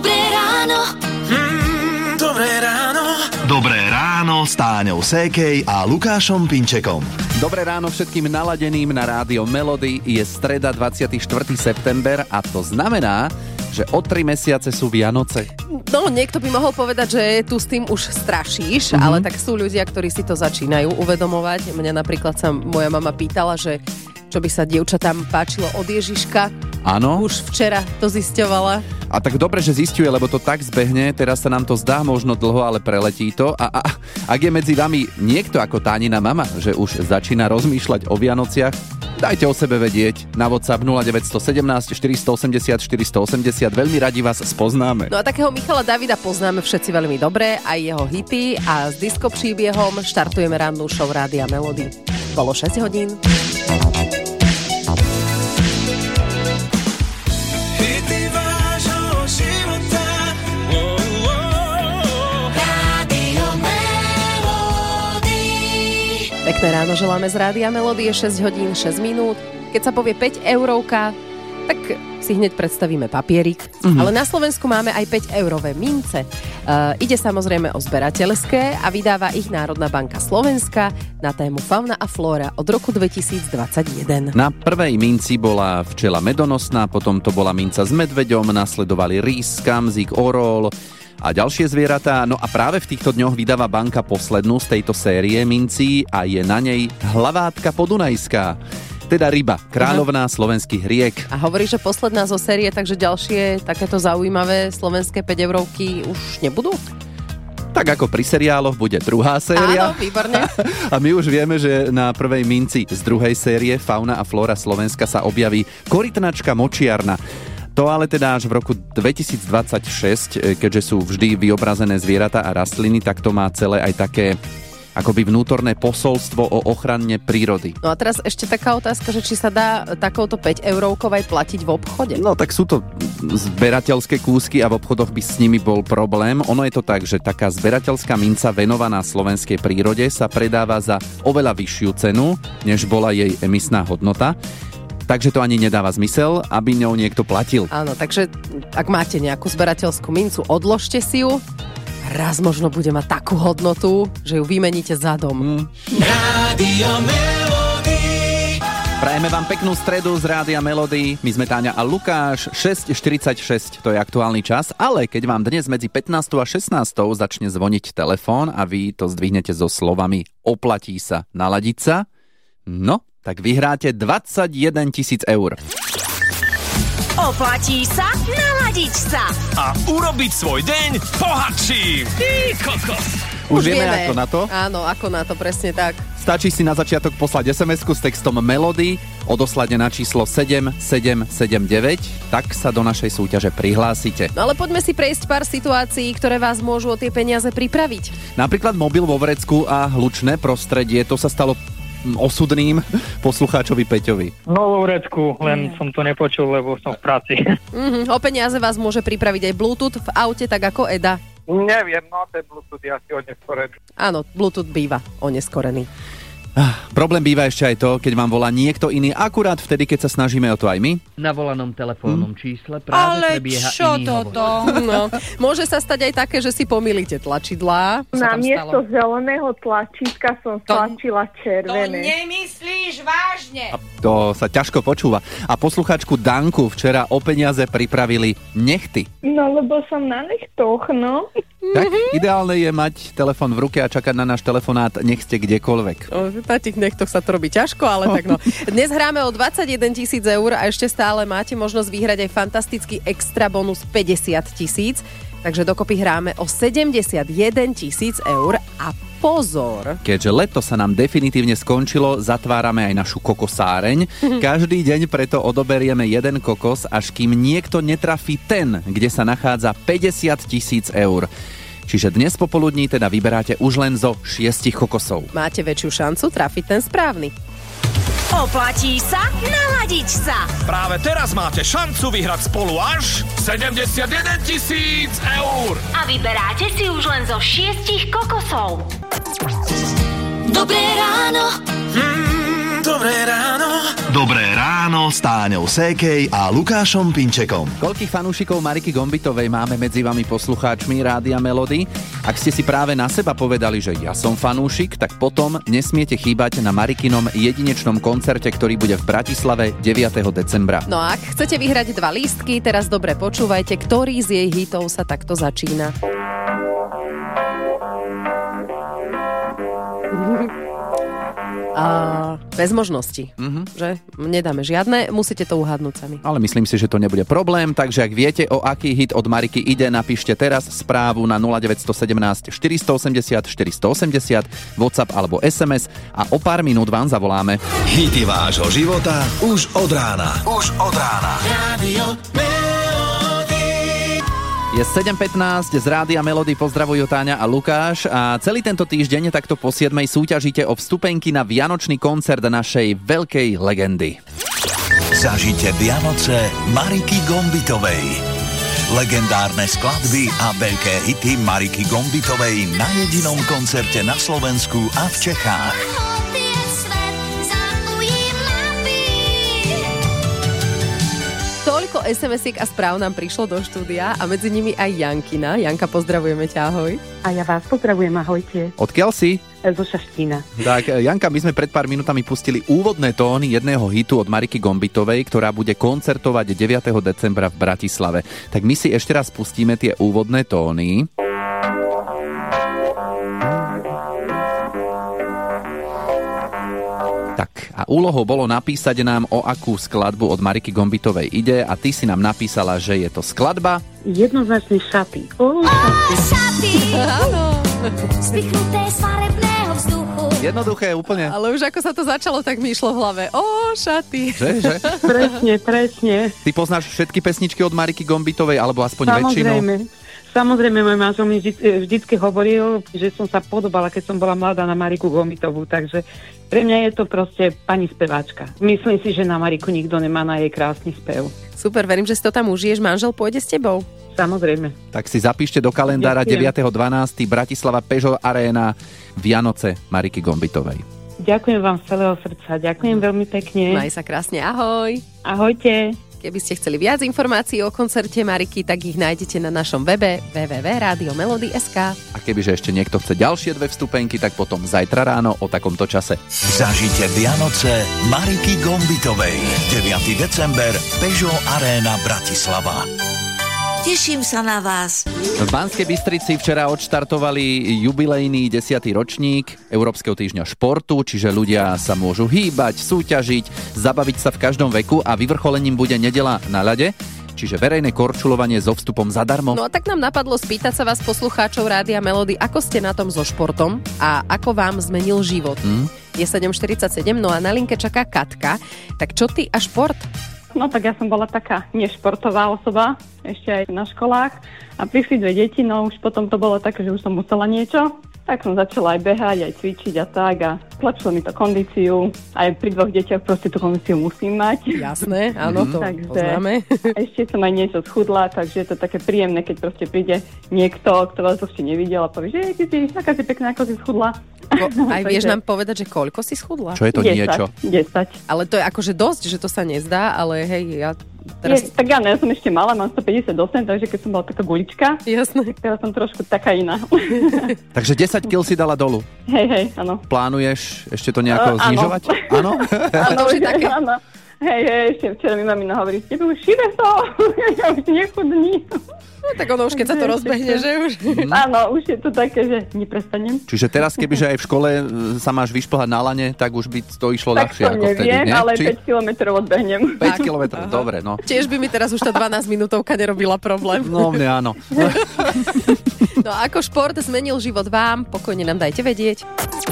Dobré ráno. Dobré ráno. Dobré ráno s Táňou Sékej a Lukášom Pinčekom. Dobré ráno všetkým naladeným na rádio Melody. Je streda 24. september a to znamená, že o 3 mesiace sú Vianoce. No, niekto by mohol povedať, že tu s tým už strašíš, ale tak sú ľudia, ktorí si to začínajú uvedomovať. Mňa napríklad sa moja mama pýtala, že čo by sa dievčatám páčilo od Ježiška. Áno. Už včera to zisťovala. A tak dobre, že zisťuje, lebo to tak zbehne, teraz sa nám to zdá možno dlho, ale preletí to. A ak je medzi vami niekto ako Tánina mama, že už začína rozmýšľať o Vianociach, dajte o sebe vedieť na WhatsApp 0917 480 480. Veľmi radi vás spoznáme. No a takého Michala Davida poznáme všetci veľmi dobre, aj jeho hity, a s disco príbehom štartujeme rannú show Rádia Melody. Bolo 6 hodín. Pekné ráno želáme z Rádia Melody, je 6 hodín 6 minút. Keď sa povie 5 eurovka, tak si hneď predstavíme papierik. Ale na Slovensku máme aj 5 eurové mince. Ide samozrejme o zberateľské a vydáva ich Národná banka Slovenska na tému fauna a flóra od roku 2021. Na prvej minci bola včela medonosná, potom to bola minca s medveďom, nasledovali rys, kamzik, orol a ďalšie zvieratá. No a práve v týchto dňoch vydáva banka poslednú z tejto série mincí a je na nej hlavátka podunajská. Teda ryba, kráľovná slovenských riek. A hovorí, že posledná zo série, takže ďalšie takéto zaujímavé slovenské 5 eurovky už nebudú? Tak ako pri seriáloch bude druhá séria. Áno, výborne. A my už vieme, že na prvej minci z druhej série Fauna a flóra Slovenska sa objaví korytnačka močiarna. To ale teda až v roku 2026, keďže sú vždy vyobrazené zvieratá a rastliny, tak to má celé aj také akoby vnútorné posolstvo o ochrane prírody. No a teraz ešte taká otázka, že či sa dá takouto 5 eurovkou aj platiť v obchode? No tak sú to zberateľské kúsky a v obchodoch by s nimi bol problém. Ono je to tak, že taká zberateľská minca venovaná slovenskej prírode sa predáva za oveľa vyššiu cenu, než bola jej emisná hodnota. Takže to ani nedáva zmysel, aby ňou niekto platil. Áno, takže ak máte nejakú zberateľskú mincu, odložte si ju. Raz možno bude mať takú hodnotu, že ju vymeníte za dom. Rádio Melody. Prajeme vám peknú stredu z Rádia Melody. My sme Táňa a Lukáš. 6:46, to je aktuálny čas. Ale keď vám dnes medzi 15. a 16. začne zvoniť telefón a vy to zdvihnete so slovami oplatí sa naladiť sa, no, tak vyhráte 21 000 eur. Oplatí sa naladiť sa. A urobiť svoj deň bohatším. Ty kokos. Už vieme ako na to? Áno, ako na to, presne tak. Stačí si na začiatok poslať SMS-ku s textom Melody, odoslať na číslo 7779, tak sa do našej súťaže prihlásite. No ale poďme si prejsť pár situácií, ktoré vás môžu o tie peniaze pripraviť. Napríklad mobil vo vrecku a hlučné prostredie, to sa stalo osudným poslucháčovi Peťovi. No vo vrecku, len som to nepočul, lebo som v práci. O peniaze vás môže pripraviť aj Bluetooth v aute, tak ako Eda. Neviem, no ten Bluetooth je asi oneskorený. Áno, Bluetooth býva oneskorený. Problém býva ešte aj to, keď vám volá niekto iný akurát vtedy, keď sa snažíme o to aj my. Na volanom telefónnom čísle práve prebieha iný hovor. No, môže sa stať aj také, že si pomýlite tlačidlá. Na miesto zeleného tlačítka som stlačila červené. To nemyslíš vážne? A to sa ťažko počúva. A posluchačku Danku včera o peniaze pripravili nechty. No, lebo som na nechtoch, no. Tak ideálne je mať telefón v ruke a čakať na náš telefonát, nech ste kdekoľvek. Na tých nechtoch sa to robí ťažko, ale tak no. Dnes hráme o 21 000 eur a ešte stále máte možnosť vyhrať aj fantastický extra bonus 50 000. Takže dokopy hráme o 71 000 eur a pozor. Keďže leto sa nám definitívne skončilo, zatvárame aj našu kokosáreň. Každý deň preto odoberieme jeden kokos, až kým niekto netrafí ten, kde sa nachádza 50 000 eur. Čiže dnes popoludní teda vyberáte už len zo 6 kokosov. Máte väčšiu šancu trafiť ten správny. Oplatí sa naladiť sa. Práve teraz máte šancu vyhrať spolu až 71 000 eur. A vyberáte si už len zo 6 kokosov. Dobré ráno. Dobré ráno s Táňou Sékej a Lukášom Pinčekom. Koľkých fanúšikov Mariky Gombitovej máme medzi vami poslucháčmi Rádia Melody? Ak ste si práve na seba povedali, že ja som fanúšik, tak potom nesmiete chýbať na Marikinom jedinečnom koncerte, ktorý bude v Bratislave 9. decembra. No a ak chcete vyhrať 2 lístky, teraz dobre počúvajte, ktorý z jej hitov sa takto začína. A bez možností, že? Nedáme žiadne, musíte to uhádnuť sami. Ale myslím si, že to nebude problém, takže ak viete, o aký hit od Mariky ide, napíšte teraz správu na 0917 480 480, WhatsApp alebo SMS a o pár minút vám zavoláme. Hity vášho života už od rána. Rádio Je 7:15, z Rádia Melody pozdravujú Táňa a Lukáš a celý tento týždeň takto po 7 súťažíte o vstupenky na vianočný koncert našej veľkej legendy. Zažite Vianoce Mariky Gombitovej. Legendárne skladby a veľké hity Mariky Gombitovej na jedinom koncerte na Slovensku a v Čechách. Toľko SMS-iek a správ nám prišlo do štúdia a medzi nimi aj Jankina. Janka, pozdravujeme ťa, ahoj. A ja vás pozdravujem, ahojte. Odkiaľ si? Zo Šaštína. Tak, Janka, my sme pred pár minútami pustili úvodné tóny jedného hitu od Mariky Gombitovej, ktorá bude koncertovať 9. decembra v Bratislave. Tak my si ešte raz pustíme tie úvodné tóny. Tak, a úlohou bolo napísať nám, o akú skladbu od Mariky Gombitovej ide a ty si nám napísala, že je to skladba... Jednoznačne Šaty. Šaty! Áno. Spichnuté z farebného vzduchu. Jednoduché úplne. Ale už ako sa to začalo, tak mi išlo v hlave. Šaty. Že? Presne. Ty poznáš všetky pesničky od Mariky Gombitovej, alebo aspoň väčšinu? Samozrejme, môj manžel mi vždycky hovoril, že som sa podobala, keď som bola mladá, na Mariku Gombitovú, takže pre mňa je to proste pani speváčka. Myslím si, že na Mariku nikto nemá na jej krásny spev. Super, verím, že si to tam užiješ. Manžel pôjde s tebou? Samozrejme. Tak si zapíšte do kalendára 9.12. Bratislava Peugeot Arena, Vianoce Mariky Gombitovej. Ďakujem vám z celého srdca, ďakujem veľmi pekne. Maj sa krásne, ahoj. Ahojte. Keby ste chceli viac informácií o koncerte Mariky, tak ich nájdete na našom webe www.radiomelody.sk. A kebyže ešte niekto chce ďalšie 2 vstupenky, tak potom zajtra ráno o takomto čase. Zažite Vianoce Mariky Gombitovej. 9. december, Peugeot Arena Bratislava. Teším sa na vás. V Banskej Bystrici včera odštartovali jubilejný 10. ročník Európskeho týždňa športu, čiže ľudia sa môžu hýbať, súťažiť, zabaviť sa v každom veku a vyvrcholením bude nedeľa na ľade, čiže verejné korčulovanie so vstupom zadarmo. No a tak nám napadlo spýtať sa vás, poslucháčov Rádia Melody, ako ste na tom so športom a ako vám zmenil život. Je 7:47, no a na linke čaká Katka. Tak čo ty a šport? No tak ja som bola taká nešportová osoba, ešte aj na školách a prišli 2 deti, no už potom to bolo také, že už som musela niečo. Tak som začala aj behať, aj cvičiť a tak a zlepšilo mi to kondíciu. Aj pri 2 deťoch proste tú kondíciu musím mať. Jasné, áno, to poznáme. Ešte som aj niečo schudla, takže je to také príjemné, keď proste príde niekto, kto vás ešte nevidel a povie, že ty si taká si pekná, ako si schudla. Aj vieš nám povedať, že koľko si schudla? Čo je to 10, niečo? 10. Ale to je akože dosť, že to sa nezdá, ale hej, ja teraz... Tak ja som ešte mala, mám 158, takže keď som bola taká gulička, jasné. Teraz som trošku taká iná. Takže 10 kg si dala dolu. Hej, áno. Plánuješ ešte to nejako znižovať? Áno. Áno, už je také. Áno. Hej, ešte včera mi mamina hovorí, tebe už šíbe to, ja už nechudní. No tak ono už, keď sa to rozbehne, že už... Áno, už je to také, že neprestanem. Čiže teraz, kebyže aj v škole sa máš vyšplhať na lane, tak už by to išlo tak ľahšie ako vtedy, neviem, nie? ale 5 kilometrov odbehnem. 5 kilometrov, dobre, no. Tiež by mi teraz už tá 12 minútovka nerobila problém. No, mne áno. No a ako šport zmenil život vám, pokojne nám dajte vedieť.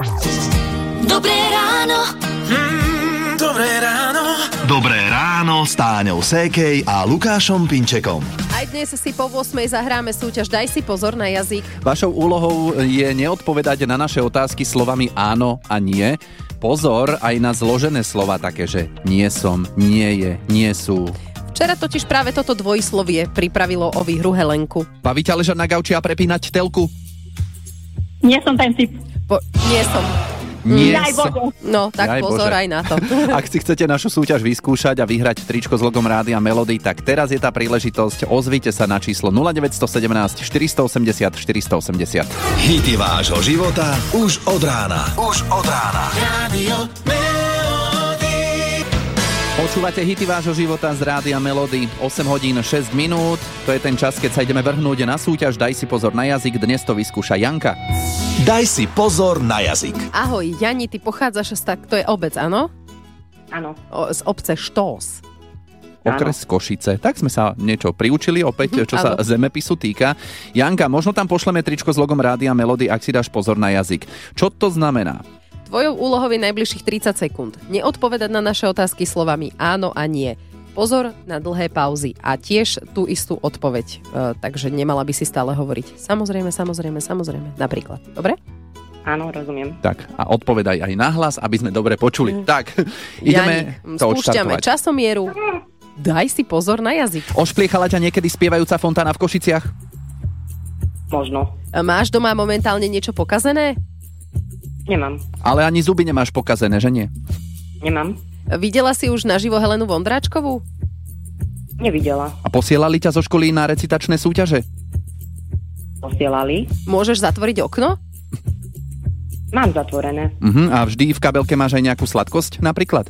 Dobré ráno. Dobré ráno. Dobré ráno s Táňou Sékej a Lukášom Pinčekom. Aj dnes si po 8 zahráme súťaž Daj si pozor na jazyk. Vašou úlohou je neodpovedať na naše otázky slovami áno a nie. Pozor aj na zložené slova také, že nie som, nie je, nie sú. Včera totiž práve toto dvojslovie pripravilo o výhru Helenku. Baví ťa ležať na gauči a prepínať telku? Nie som ten typ. Nie som. No, tak Jaj pozor Bože. aj na to. Ak si chcete našu súťaž vyskúšať a vyhrať tričko s logom Rádia Melody, tak teraz je tá príležitosť. Ozvite sa na číslo 0917 480 480. Hity vášho života už od rána. Rádio Počúvate hity vášho života z Rádia Melody. 8 hodín 6 minút. To je ten čas, keď sa ideme vrhnúť na súťaž. Daj si pozor na jazyk. Dnes to vyskúša Janka. Daj si pozor na jazyk. Ahoj, Jani, ty pochádzaš to je obec, áno? Áno. Z obce Štós. Okres Košice. Tak sme sa niečo priučili opäť, čo sa zemepisu týka. Janka, možno tam pošleme tričko s logom Rádia Melody, ak si dáš pozor na jazyk. Čo to znamená? Tvojou úlohou je najbližších 30 sekúnd. Neodpovedať na naše otázky slovami áno a nie. Pozor na dlhé pauzy a tiež tú istú odpoveď. Takže nemala by si stále hovoriť samozrejme, napríklad. Dobre? Áno, rozumiem. Tak, a odpovedaj aj nahlas, aby sme dobre počuli. Tak, ideme to spúšťame odštartovať. časomieru. Daj si pozor na jazyk. Ošpliechala ťa niekedy spievajúca fontána v Košiciach? Možno. Máš doma momentálne niečo pokazené? Nemám. Ale ani zuby nemáš pokazené, že nie? Nemám. Videla si už naživo Helenu Vondráčkovú? Nevidela. A posielali ťa zo školy na recitačné súťaže? Posielali. Môžeš zatvoriť okno? Mám zatvorené. A vždy v kabelke máš aj nejakú sladkosť napríklad?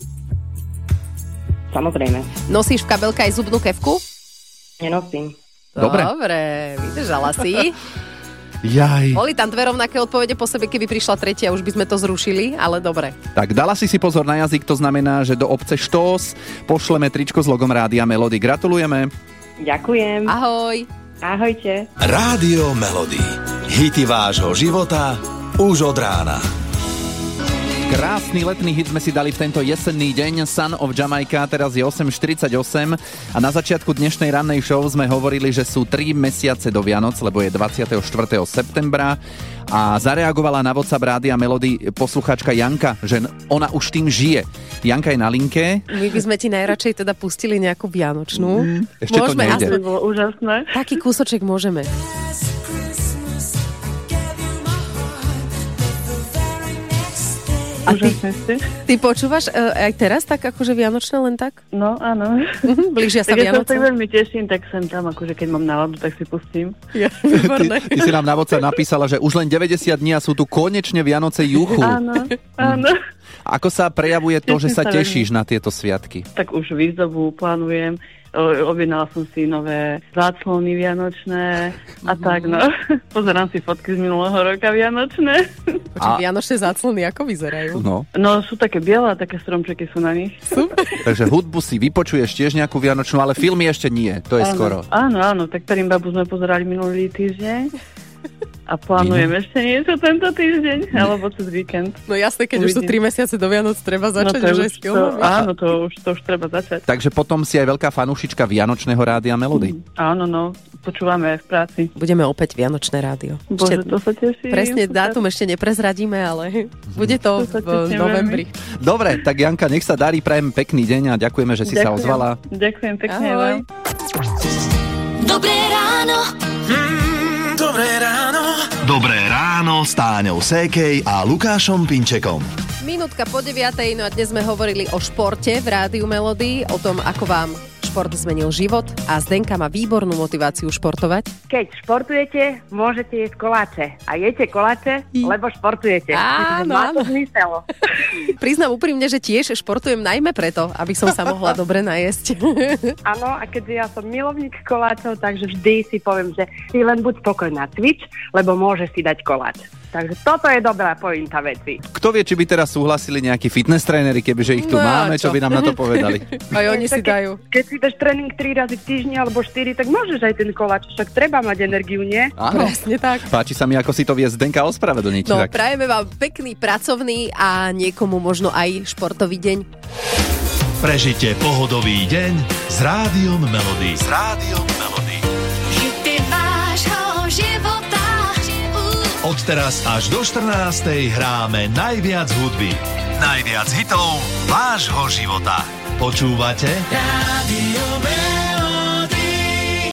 Samozrejme. Nosíš v kabelke aj zubnú kefku? Nenosím. Dobre, vydržala si. Jaj. Boli tam dve rovnaké odpovede po sebe, keby prišla tretia, už by sme to zrušili, ale dobre. Tak dala si pozor na jazyk, to znamená, že do obce Štós pošleme tričko s logom Rádia Melody. Gratulujeme. Ďakujem. Ahoj. Ahojte. Rádio Melody. Hity vášho života už od rána. Krásny letný hit sme si dali v tento jesenný deň. Son of Jamaica, teraz je 8.48 a na začiatku dnešnej rannej show sme hovorili, že sú 3 mesiace do Vianoc, lebo je 24. septembra a zareagovala na WhatsApp Rádia Melody posluchačka Janka, že ona už tým žije. Janka je na linke. My by sme ti najradšej teda pustili nejakú vianočnú. Ešte môžeme, to nejde. To bolo úžasné. Taký kúsoček môžeme. A ty počúvaš aj teraz tak akože vianočné len tak? No, áno. Blížia sa tak Vianoce? Ja sa tak veľmi teším, tak sem tam, akože keď mám náladu, tak si pustím. Ja, výborné. Ty si nám na WhatsApp napísala, že už len 90 dní a sú tu konečne Vianoce juchu. Áno, áno. Ako sa prejavuje to, že sa tešíš na tieto sviatky? Tak už výzdobu plánujem. Objednala som si nové záclony vianočné a tak, no. Pozerám si fotky z minulého roka vianočné. Vianočné záclony ako vyzerajú? No, sú také biele a také stromčeky sú na nich. Super. Takže hudbu si vypočuješ tiež nejakú vianočnú, ale filmy ešte nie, to je skoro. Áno, tak Tarimbabu sme pozerali minulý týždeň. A plánujem ešte niečo tento týždeň, alebo cez víkend. No jasné, keď už sú 3 mesiace do Vianoc, treba začať už aj s filmami. Áno, to už treba začať. Takže potom si aj veľká fanúšička Vianočného Rádia Melody. Áno, počúvame aj v práci. Budeme opäť Vianočné rádio. Bože, to sa teším. Presne dátum ešte neprezradíme, ale bude to v novembri. Dobre, tak Janka, nech sa darí, prajem pekný deň a ďakujeme, že si sa ozvala. Ďakujem pekne. Ahoj. Dobré ráno. Dobré ráno. Dobré ráno s Táňou Sékej a Lukášom Pinčekom. Minútka po 9:00, no a dnes sme hovorili o športe v Rádiu Melody, o tom, ako vám šport zmenil život a Zdenka má výbornú motiváciu športovať. Keď športujete, môžete jesť koláče. A jete koláče, lebo športujete. Áno, má to zmysel. Priznám úprimne, že tiež športujem najmä preto, aby som sa mohla dobre najesť. Áno, a keďže ja som milovník koláčov, takže vždy si poviem, že si len buď spokojná cvič, lebo môžeš si dať koláč. Takže toto je dobrá pointa veci. Kto vie, či by teraz súhlasili nejakí fitness tréneri, kebyže ich tu máme, čo by nám na to povedali? Aj oni si dajú. Keď si dáš tréning 3 razy v týždni alebo 4, tak môžeš aj ten koláč, však treba mať energiu, nie? Áno, presne tak. Páči sa mi, ako si to vie Zdenka ospravedlniť. No, prajeme vám pekný pracovný a niekomu možno aj športový deň. Prežite pohodový deň s Rádiom Melody. S Rádiom Melody. Hity vášho života. Od teraz až do 14:00 hráme najviac hudby. Najviac hitov vášho života. Počúvate? Rádio Melody.